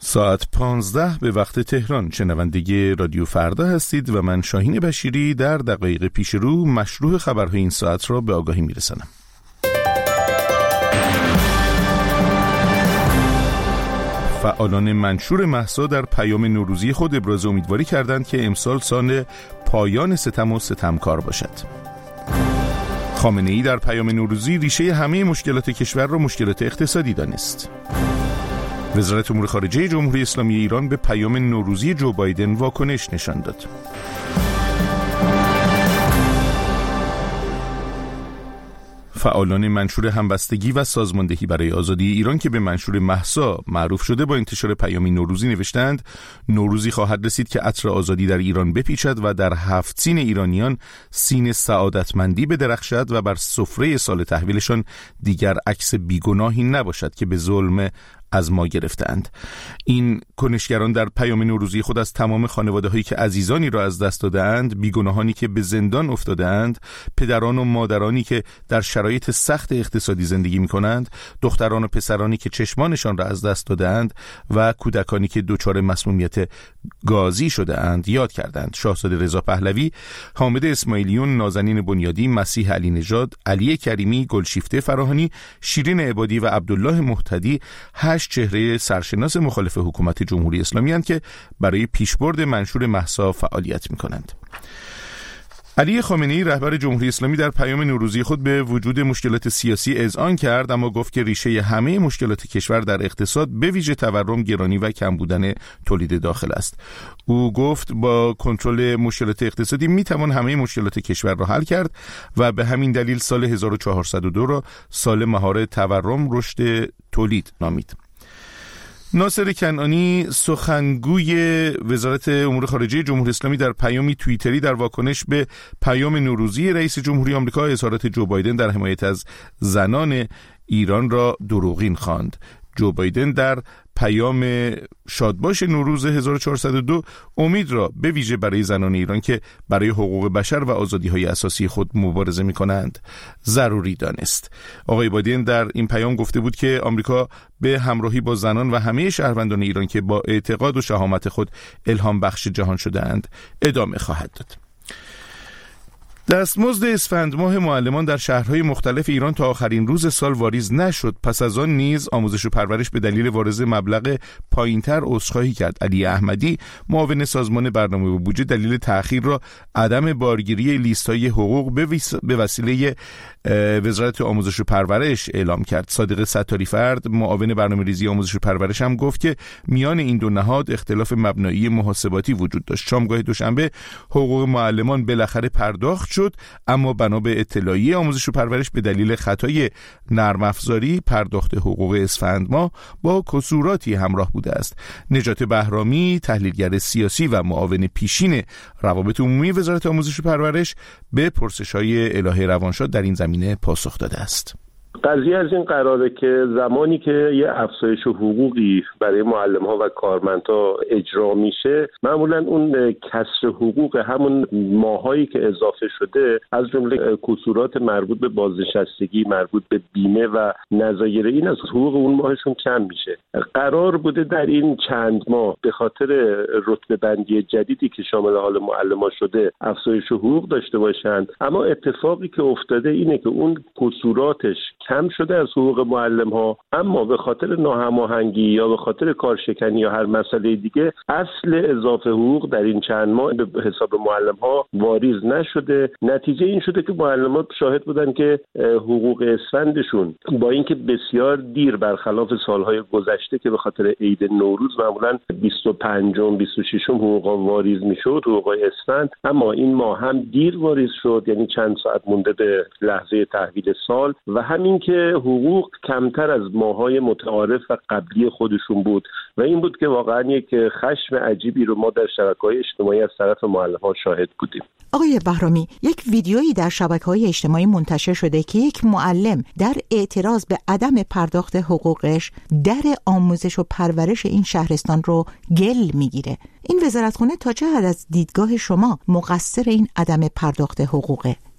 ساعت 15 به وقت تهران. شنونده رادیو فردا هستید و من شاهین بشیری در دقایق پیش رو مشروع خبرهای این ساعت را به آگاهی میرسانم. فعالان منشور مهسا در پیام نوروزی خود ابراز امیدواری کردند که امسال سال پایان ستم و ستمکار باشد. خامنه‌ای در پیام نوروزی ریشه همه مشکلات کشور را مشکلات اقتصادی دانست. وزارت امور خارجه جمهوری اسلامی ایران به پیام نوروزی جو بایدن واکنش نشان داد. فعالان منشور همبستگی و سازماندهی برای آزادی ایران که به منشور مهسا معروف شده با انتشار پیامی نوروزی نوشتند نوروزی خواهد رسید که عطر آزادی در ایران بپیچد و در 7 سین ایرانیان سین سعادتمندی بدرخشد و بر سفره سال تحویلشان دیگر عکس بیگناهی نباشد که به ظلم از ما گرفتند. این کنشگران در پیام نوروزی خود از تمام خانواده‌هایی که عزیزانی را از دست دادند، بیگناهانی که به زندان افتادند، پدران و مادرانی که در شرایط سخت اقتصادی زندگی می‌کنند، دختران و پسرانی که چشمانشان را از دست دادند و کودکانی که دچار مسمومیت گازی شده‌اند یاد کردند. شاهزاده رضا پهلوی، حامد اسماعیلیون، نازنین بنیادی، مسیح علی نژاد، علی کریمی، گلشیفته فراهانی، شیرین عبادی و عبدالله مهتدی 8 چهره سرشناس مخالف حکومت جمهوری اسلامی هستند که برای پیشبرد منشور مهسا فعالیت می‌کنند. علی خامنه‌ای رهبر جمهوری اسلامی در پیام نوروزی خود به وجود مشکلات سیاسی اذعان کرد، اما گفت که ریشه همه مشکلات کشور در اقتصاد به ویژه تورم، گرانی و کم بودن تولید داخل است. او گفت با کنترل مشکلات اقتصادی میتوان همه مشکلات کشور را حل کرد و به همین دلیل سال 1402 را سال مهار تورم رشد تولید نامید. ناصر کنعانی، سخنگوی وزارت امور خارجه جمهوری اسلامی، در پیامی توییتری در واکنش به پیام نوروزی رئیس جمهوری آمریکا اظهارات جو بایدن در حمایت از زنان ایران را دروغین خواند. جو بایدن در پیام شادباش نوروز 1402 امید را به ویژه برای زنان ایران که برای حقوق بشر و آزادی‌های اساسی خود مبارزه می‌کنند ضروری دانست. آقای بایدن در این پیام گفته بود که آمریکا به همراهی با زنان و همه شهروندان ایران که با اعتقاد و شهامت خود الهام بخش جهان شده‌اند ادامه خواهد داد. دستمزد اسفند ماه معلمان در شهرهای مختلف ایران تا آخرین روز سال واریز نشد. پس از آن نیز آموزش و پرورش به دلیل واریز مبلغ پایینتر عذرخواهی کرد. علی احمدی، معاون سازمان برنامه و بودجه، دلیل تأخیر را عدم بارگیری لیست‌های حقوق به وسیله وزارت آموزش و پرورش اعلام کرد. صادق ستاری فرد، معاون برنامه‌ریزی آموزش و پرورش، هم گفت که میان این دو نهاد اختلاف مبنایی محاسباتی وجود داشت. شامگاه دوشنبه حقوق معلمان بالاخره پرداخت شد، اما بنا به اطلاعیه آموزش و پرورش به دلیل خطای نرم افزاری پرداخت حقوق اسفند ماه با کسوراتی همراه بوده است. نجات بهرامی، تحلیلگر سیاسی و معاون پیشین روابط عمومی وزارت آموزش و پرورش، به پرسش‌های الهه روانشاد در این زمینه پاسخ داده است. قضیه از این قراره که زمانی که یه افزایش حقوقی برای معلم‌ها و کارمندها اجرا میشه، معمولا اون کسر حقوق همون ماهایی که اضافه شده از جمله کسورات مربوط به بازنشستگی، مربوط به بیمه و نظایر این از حقوق اون ماهشون کم میشه. قرار بوده در این چند ماه به خاطر رتبه بندی جدیدی که شامل حال معلم‌ها شده افزایش حقوق داشته باشند، اما اتفاقی که افتاده اینه که اون کسوراتش کم شده از حقوق معلم‌ها، اما به خاطر ناهماهنگی یا به خاطر کارشکنی یا هر مسئله دیگه اصل اضافه حقوق در این چند ماه به حساب معلم‌ها واریز نشده. نتیجه این شده که معلم‌ها شاهد بودن که حقوق اسفندشون با اینکه بسیار دیر برخلاف سالهای گذشته که به خاطر عید نوروز معمولاً 25م 26م حقوقا واریز میشد، حقوق اسفند، اما این ماه هم دیر واریز شد، یعنی چند ساعت مونده به لحظه تحویل سال، و همین که حقوق کمتر از ماه‌های متعارف و قبلی خودشون بود و این بود که واقعا یک خشم عجیبی رو ما در شبکه‌های اجتماعی از طرف معلم‌ها شاهد بودیم. آقای بهرامی، یک ویدیویی در شبکه‌های اجتماعی منتشر شده که یک معلم در اعتراض به عدم پرداخت حقوقش در آموزش و پرورش این شهرستان رو گل میگیره. این وزارتخونه تا چه حد از دیدگاه شما مقصر این عدم پرداخت حقوقه؟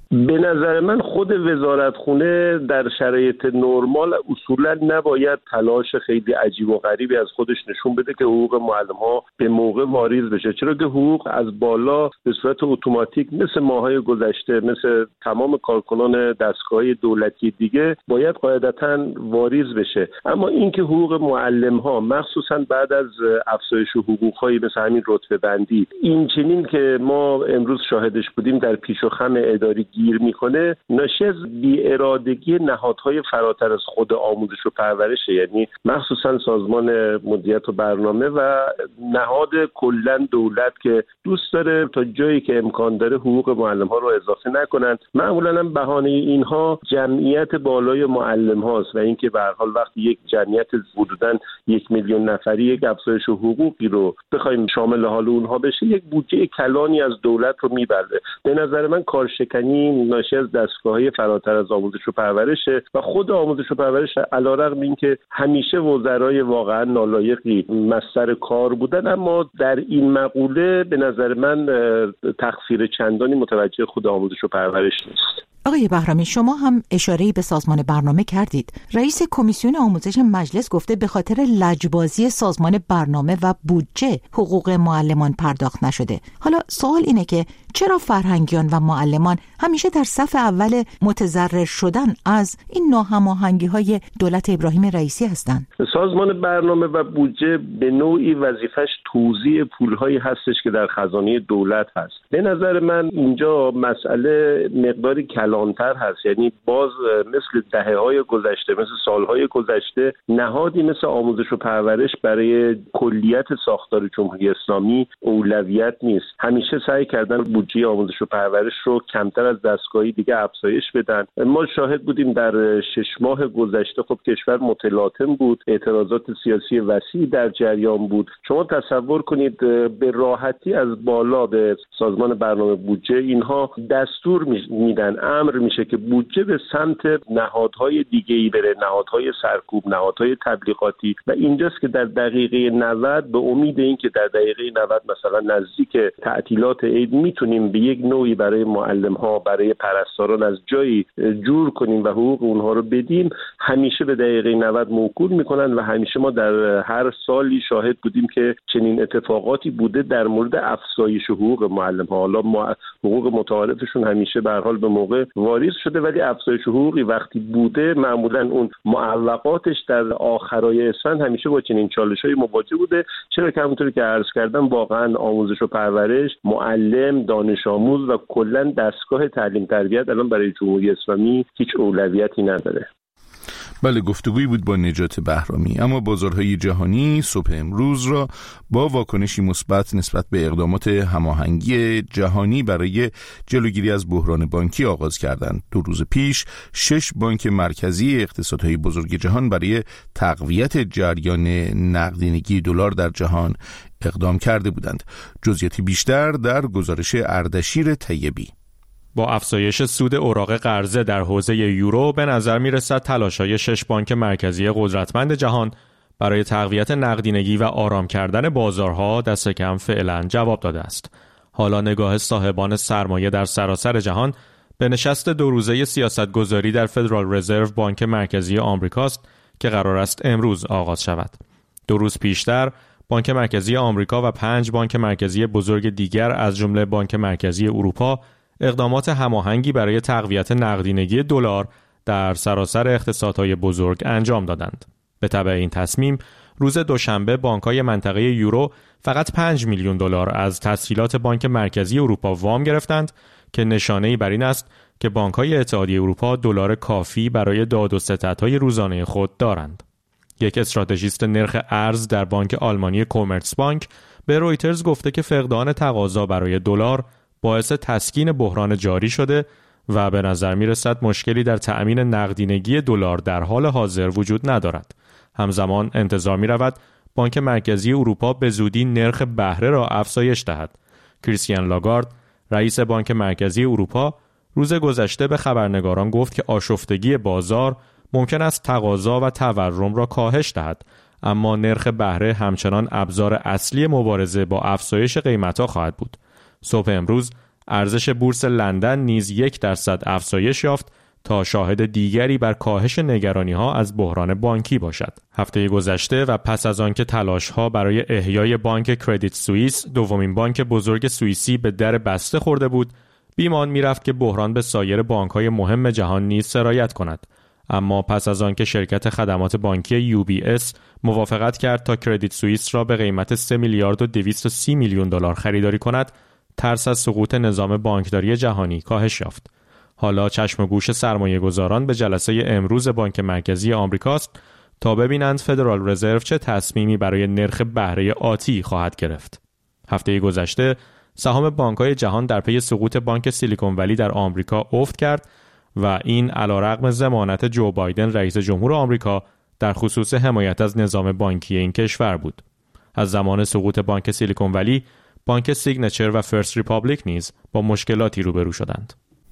به نظر من خود وزارتخونه در شرایط نرمال اصولا نباید تلاش خیلی عجیب و غریبی از خودش نشون بده که حقوق معلم‌ها به موقع واریز بشه، چرا که حقوق از بالا به صورت اتوماتیک مثل ماهای گذشته، مثل تمام کارکنان دستگاه دولتی دیگه باید قاعدتاً واریز بشه. اما اینکه حقوق معلم‌ها مخصوصاً بعد از افزایش حقوق‌های مثل همین رتبه بندی این چنین که ما امروز شاهدش بودیم در پیش و خم اداری گیر میکنه، ناشی از بی‌ارادگی نهادهای فراتر از خود آموزش و پرورشه، یعنی مخصوصا سازمان مدیریت و برنامه و نهاد کلا دولت که دوست داره تا جایی که امکان داره حقوق معلم ها رو اضافه نکنند. معمولا هم بهانه اینها جمعیت بالای معلم هاست و اینکه به هر حال وقتی یک جمعیت حدوداً 1 میلیون نفری یک افزایش حقوقی رو بخوایم شامل حال اونها بشه، یک بودجه کلانی از دولت رو میبره. به نظر من کارشکنی ناشی از دستگاه‌های فراتر از آموزش و پرورشه و خود آموزش و پرورش علیرغم اینکه همیشه وزرای واقعا نالایقی مصدر کار بودن، اما در این مقوله به نظر من تقصیر چندانی متوجه خود آموزش و پرورش نیست. آقای بهرامی، شما هم اشاره‌ای به سازمان برنامه کردید. رئیس کمیسیون آموزش مجلس گفته به خاطر لجبازی سازمان برنامه و بودجه حقوق معلمان پرداخت نشده. حالا سوال اینه که چرا فرهنگیان و معلمان همیشه در صف اول متضرر شدن از این ناهماهنگی‌های دولت ابراهیم رئیسی هستند؟ سازمان برنامه و بودجه به نوعی وظیفش توزیع پول‌هایی هستش که در خزانه دولت هست. به نظر من اینجا مسئله مقداری کلانتر هست، یعنی باز مثل دهه‌های گذشته، مثل سال‌های گذشته، نهادی مثل آموزش و پرورش برای کلیت ساختار جمهوری اسلامی اولویت نیست. همیشه سعی کردن بودجه آموزش و پرورش رو کمتر از دستگاهی دیگه افزایش بدن. ما شاهد بودیم در 6 ماه گذشته خب کشور متلاطم بود، اعتراضات سیاسی وسیع در جریان بود. شما تصور کنید به راحتی از بالا به سازمان برنامه بودجه اینها دستور میدن، امر میشه که بودجه به سمت نهادهای دیگه‌ای بره، نهادهای سرکوب، نهادهای تبلیغاتی، و اینجاست که در دقیقه 90 به امید اینکه در دقیقه 90 مثلا نزدیک تعطیلات عید میتونیم به یک نوعی برای معلم‌ها، برای پرستاران از جایی جور کنیم و حقوق اونها رو بدیم، همیشه به دقیقه 90 موکول میکنن و همیشه ما در هر سالی شاهد بودیم که چنین اتفاقاتی بوده در مورد افزایش حقوق معلم‌ها. حالا حقوق متعارفشون همیشه به هر حال به موقع واریز شده، ولی افزایش حقوقی وقتی بوده معمولا اون معوقاتش در آخرای اسفند همیشه با چنین چالش‌های مواجه بوده، چرا که همونطوری که عرض کردم واقعا آموزش و پرورش، معلم، دانش آموز و کلا دستگاه تعلیم تربیت الان برای جمهوری اسلامی هیچ اولویتی نداره. بله، گفتگویی بود با نجات بهرامی. اما بازارهای جهانی صبح امروز را با واکنشی مثبت نسبت به اقدامات هماهنگی جهانی برای جلوگیری از بحران بانکی آغاز کردند. 2 روز پیش 6 بانک مرکزی اقتصادهای بزرگ جهان برای تقویت جریان نقدینگی دلار در جهان اقدام کرده بودند. جزئیاتی بیشتر در گزارش اردشیر طیبی. با افزایش سود اوراق قرضه در حوزه یورو به نظر می‌رسد تلاش‌های 6 بانک مرکزی قدرتمند جهان برای تقویت نقدینگی و آرام کردن بازارها دست کم فعلا جواب داده است. حالا نگاه صاحبان سرمایه در سراسر جهان به نشست 2 روزه سیاستگذاری در فدرال رزرو بانک مرکزی آمریکاست که قرار است امروز آغاز شود. 2 روز پیشتر بانک مرکزی آمریکا و 5 بانک مرکزی بزرگ دیگر از جمله بانک مرکزی اروپا اقدامات هماهنگی برای تقویت نقدینگی دلار در سراسر اقتصادهای بزرگ انجام دادند. به تبع این تصمیم، روز دوشنبه بانک‌های منطقه یورو فقط 5 میلیون دلار از تسهیلات بانک مرکزی اروپا وام گرفتند که نشانه‌ای بر این است که بانک‌های اتحادیه اروپا دلار کافی برای داد و ستدهای روزانه خود دارند. یک استراتژیست نرخ ارز در بانک آلمانی کومرس بانک به رویترز گفته که فقدان تقاضا برای دلار باعث تسکین بحران جاری شده و به نظر می رسد مشکلی در تأمین نقدینگی دلار در حال حاضر وجود ندارد. همزمان انتظار می رود بانک مرکزی اروپا به زودی نرخ بهره را افزایش دهد. کریستین لاگارد، رئیس بانک مرکزی اروپا، روز گذشته به خبرنگاران گفت که آشفتگی بازار ممکن است تقاضا و تورم را کاهش دهد، اما نرخ بهره همچنان ابزار اصلی مبارزه با افزایش قیمت‌ها خواهد بود. صبح امروز ارزش بورس لندن نیز 1% افزایش یافت تا شاهد دیگری بر کاهش نگرانی‌ها از بحران بانکی باشد. هفته گذشته و پس از آنکه تلاش‌ها برای احیای بانک کردیت سوئیس، دومین بانک بزرگ سوئیسی، به در بسته خورده بود، بیمان می‌رفت که بحران به سایر بانک‌های مهم جهان نیز سرایت کند. اما پس از آنکه شرکت خدمات بانکی UBS موافقت کرد تا کردیت سوئیس را به قیمت 3 میلیارد و 230 میلیون دلار خریداری کند، ترس از سقوط نظام بانکداری جهانی کاهش یافت. حالا چشم و گوش سرمایه‌گذاران به جلسه امروز بانک مرکزی آمریکاست تا ببینند فدرال رزرو چه تصمیمی برای نرخ بهره آتی خواهد گرفت. هفته گذشته سهام بانک‌های جهان در پی سقوط بانک سیلیکون ولی در آمریکا افت کرد و این علیرغم ضمانت جو بایدن رئیس جمهور آمریکا در خصوص حمایت از نظام بانکی این کشور بود. از زمان سقوط بانک سیلیکون ولی، بانک سیگنچر و فرست ریپابلیک نیز با مشکلاتی روبرو شدند.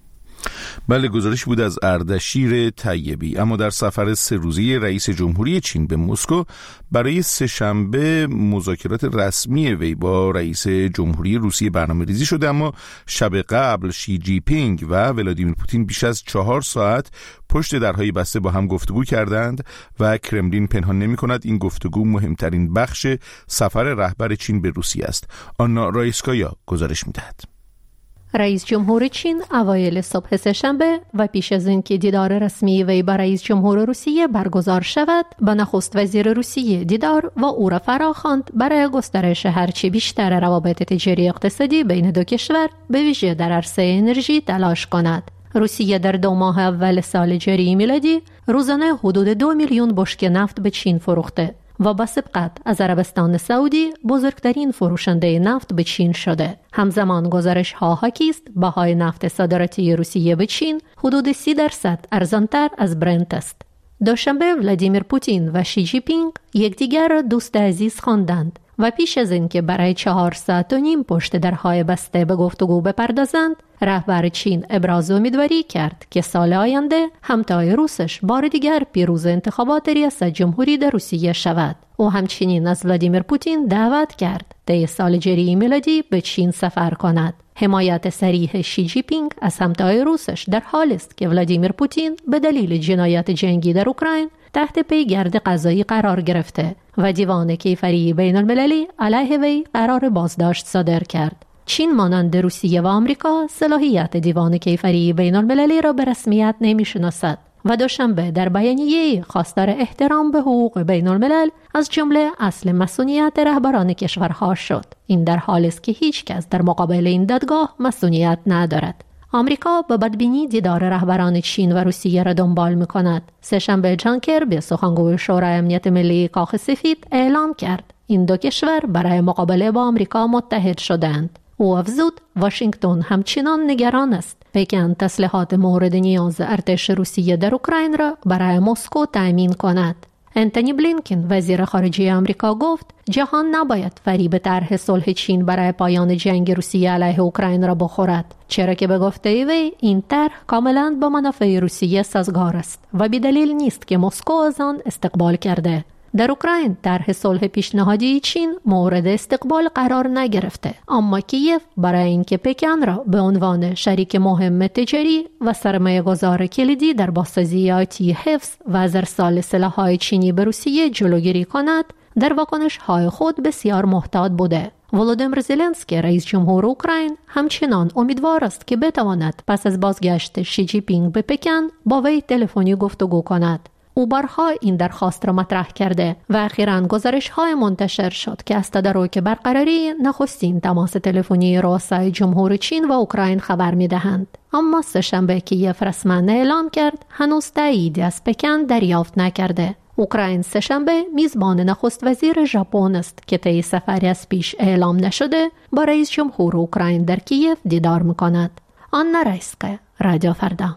بله، گزارش بود از اردشیر طیبی. اما در سفر 3 روزه رئیس جمهوری چین به مسکو برای سه‌شنبه مذاکرات رسمی وی با رئیس جمهوری روسیه برنامه‌ریزی شده، اما شب قبل شی جی پینگ و ولادیمیر پوتین بیش از 4 ساعت پشت درهای بسته با هم گفتگو کردند و کرملین پنهان نمی‌کند این گفتگو مهمترین بخش سفر رهبر چین به روسیه است. آنا رایسکایا گزارش می‌دهد. رئیس جمهور چین اوایل صبح سه‌شنبه و پیش از اینکه دیدار رسمی وی با رئیس جمهور روسیه برگزار شود، با نخست وزیر روسیه دیدار و او را فراخواند برای گسترش هرچه بیشتر روابط تجاری اقتصادی بین دو کشور، به ویژه در عرصه انرژی تلاش کند. روسیه در 2 ماه اول سال جاری میلادی روزانه حدود 2 میلیون بشکه نفت به چین فروخته و با سبقت از عربستان سعودی بزرگترین فروشنده نفت به چین شده. همزمان گزارش ها حاکی است بهای نفت صادراتی روسیه به چین حدود 30% ارزانتر از برنت است. دوشنبه ولادیمیر پوتین و شی جی پینگ یکدیگر را دوست عزیز خواندند و پیش از اینکه برای 4 ساعت و نیم پشت درهای بسته به گفتگو بپردازند، رهبر چین ابراز امیدواری کرد که سال آینده همتای روسش بار دیگر پیروز انتخابات ریاست جمهوری در روسیه شود. او همچنین از ولادیمیر پوتین دعوت کرد طی سال جاری میلادی به چین سفر کند. حمایت صریح شی جی پینگ از همتای روسش در حالی است که ولادیمیر پوتین به دلیل جنایات جنگی در اوکراین تحت پیگرد قضایی قرار گرفته و دیوان کیفری بین المللی علیه وی قرار بازداشت صادر کرد. چین مانند روسیه و آمریکا صلاحیت دیوان کیفری بین المللی را به رسمیت نمی‌شناسد و دوشنبه در بیانیه‌ای خواستار احترام به حقوق بین الملل از جمله اصل مسئولیت رهبران کشورها شد. این در حالی است که هیچ کس در مقابل این دادگاه مسئولیت ندارد. آمریکا به بدبینی دیدار رهبران چین و روسیه را دنبال می‌کند. سه‌شنبه جان کربی، سخنگوی شورای امنیت ملی کاخ سفید، اعلام کرد این دو کشور برای مقابله با آمریکا متحد شدند. او افزود واشنگتن همچنان نگران است پکن تسلیحات مورد نیاز ارتش روسیه در اوکراین را برای مسکو تأمین کند. انتونی بلینکن وزیر خارجه آمریکا گفت جهان نباید فریب طرح صلح چین برای پایان جنگ روسیه علیه اوکراین را بخورد، چرا که به گفته وی این طرح کاملا با منافع روسیه سازگار است و بی‌دلیل نیست که مسکو از آن استقبال کرده. در اوکراین طرح صلح پیشنهادی چین مورد استقبال قرار نگرفته، اما کیف برای اینکه پکن را به عنوان شریک مهم تجاری و سرمایه‌گذار کلیدی در بازسازی آتی حفظ و از ارسال سلاح‌های چینی به روسیه جلوگیری کند، در واکنش‌های خود بسیار محتاط بوده. ولودیمیر زلنسکی رئیس جمهور اوکراین همچنان امیدوار است که بتواند پس از بازگشت شی جی پینگ به پکن با وی تلفنی گفتگو کند. او بارها این درخواست را مطرح کرده و اخیراً گزارش‌های منتشر شد که از تدارک برقراری نخستین تماس تلفنی رؤسای جمهور چین و اوکراین خبر می‌دهند. اما سه‌شنبه کیف رسما اعلام کرد هنوز تاییدی از پکن دریافت نکرده. اوکراین سه‌شنبه میزبان نخست وزیر ژاپن است که طی سفری از پیش اعلام نشده با رئیس جمهور اوکراین در کیف دیدار می‌کند. آنا رایسکایا، رادیو فردا.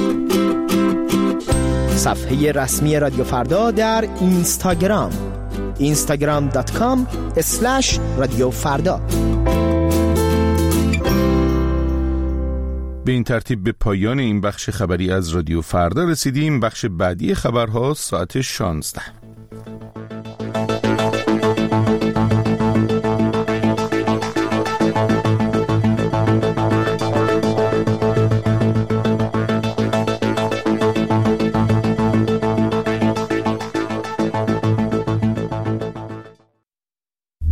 صفحه رسمی رادیو فردا در اینستاگرام instagram.com/رادیو فردا. به این ترتیب به پایان این بخش خبری از رادیو فردا رسیدیم. بخش بعدی خبرها ساعت 16.